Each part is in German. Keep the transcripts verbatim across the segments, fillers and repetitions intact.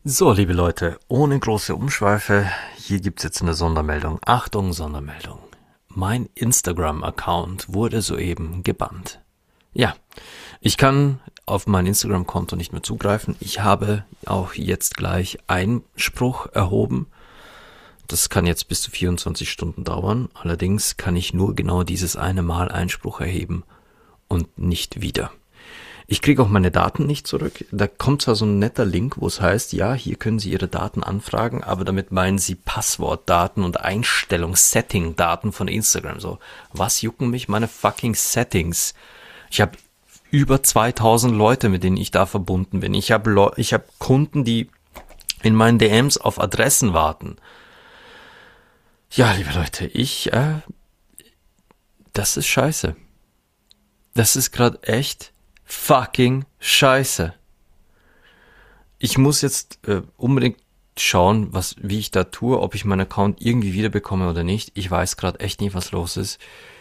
So, liebe Leute, ohne große Umschweife, hier gibt's jetzt eine Sondermeldung. Achtung, Sondermeldung. Mein Instagram-Account wurde soeben gebannt. Ja, ich kann auf mein Instagram-Konto nicht mehr zugreifen. Ich habe auch jetzt gleich Einspruch erhoben. Das kann jetzt bis zu vierundzwanzig Stunden dauern. Allerdings kann ich nur genau dieses eine Mal Einspruch erheben und nicht wieder. Ich kriege auch meine Daten nicht zurück. Da kommt zwar so ein netter Link, wo es heißt, ja, hier können Sie Ihre Daten anfragen, aber damit meinen Sie Passwortdaten und Einstellungs-Setting-Daten von Instagram. So, was jucken mich meine fucking Settings? Ich habe über zweitausend Leute, mit denen ich da verbunden bin. Ich habe Leu- ich habe Kunden, die in meinen D Ms auf Adressen warten. Ja, liebe Leute, ich, äh, das ist scheiße. Das ist gerade echt fucking scheiße. Ich muss jetzt äh, unbedingt schauen, was, wie ich da tue, ob ich meinen Account irgendwie wiederbekomme oder nicht. Ich weiß gerade echt nicht, was los ist.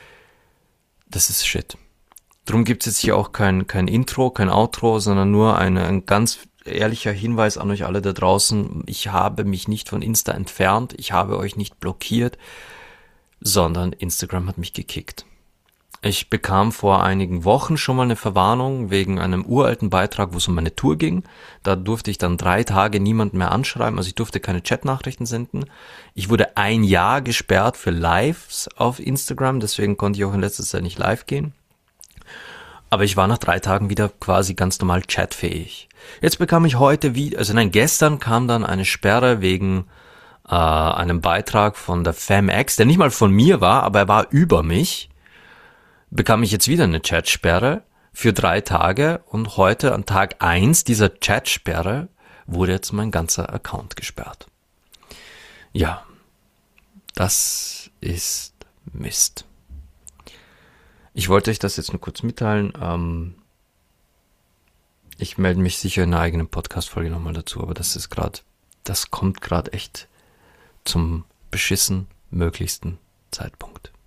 Das ist Shit. Drum gibt's jetzt hier auch kein, kein Intro, kein Outro, sondern nur eine, ein ganz ehrlicher Hinweis an euch alle da draußen. Ich habe mich nicht von Insta entfernt, ich habe euch nicht blockiert, sondern Instagram hat mich gekickt. Ich bekam vor einigen Wochen schon mal eine Verwarnung wegen einem uralten Beitrag, wo es um meine Tour ging. Da durfte ich dann drei Tage niemanden mehr anschreiben, also ich durfte keine Chatnachrichten senden. Ich wurde ein Jahr gesperrt für Lives auf Instagram, deswegen konnte ich auch in letzter Zeit nicht live gehen. Aber ich war nach drei Tagen wieder quasi ganz normal chatfähig. Jetzt bekam ich heute wie, also nein, gestern kam dann eine Sperre wegen äh, einem Beitrag von der FemX, der nicht mal von mir war, aber er war über mich. Bekam ich jetzt wieder eine Chatsperre für drei Tage und heute an Tag eins dieser Chatsperre wurde jetzt mein ganzer Account gesperrt. Ja, das ist Mist. Ich wollte euch das jetzt nur kurz mitteilen. Ähm, ich melde mich sicher in einer eigenen Podcast-Folge nochmal dazu, aber das ist gerade, das kommt gerade echt zum beschissen möglichsten Zeitpunkt.